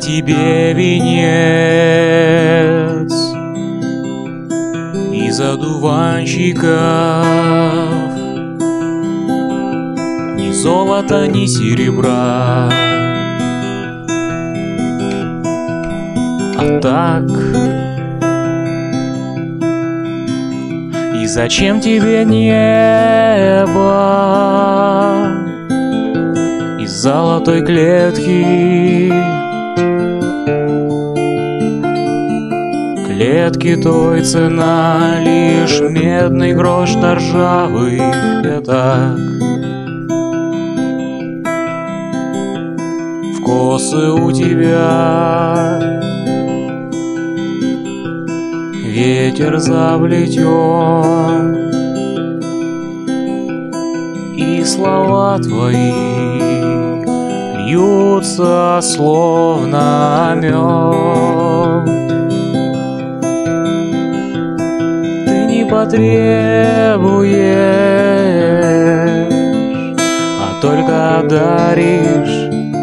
тебе венец из одуванчиков, ни золота, ни серебра, а так. И зачем тебе небо из золотой клетки? Клетки той цена лишь медный грош да ржавый пятак. В косы у тебя ветер заплетен, и слова твои льются словно мед. Ты не потребуешь, а только даришь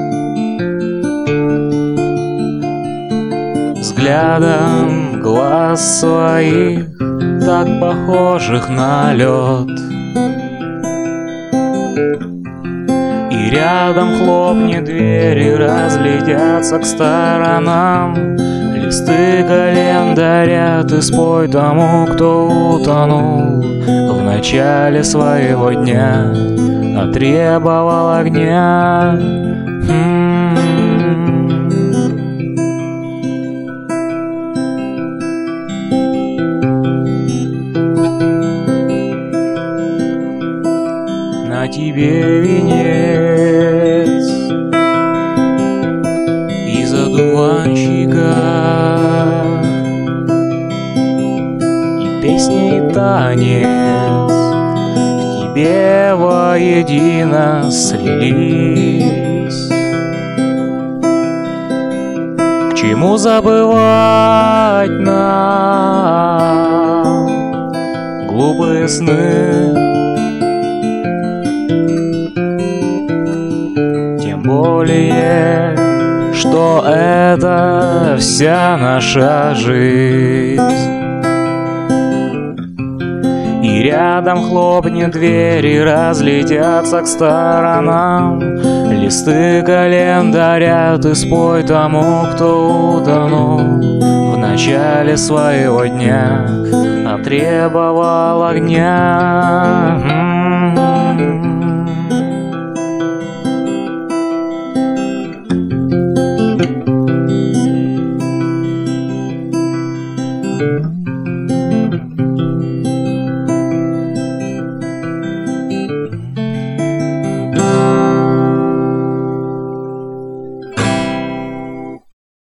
взглядом глаз своих, так похожих на лед. И рядом хлопнет дверь, и разлетятся к сторонам листы календаря. Ты спой тому, кто утонул в начале своего дня, потребовал огня. На тебе венец из одуванчика, и песня, и танец в тебе воедино слились. К чему забывать нам глупые сны? Тем более, что это вся наша жизнь. И рядом хлопнет дверь, и разлетятся к сторонам листы календаря. Ты спой тому, кто утонул в начале своего дня, потребовал огня.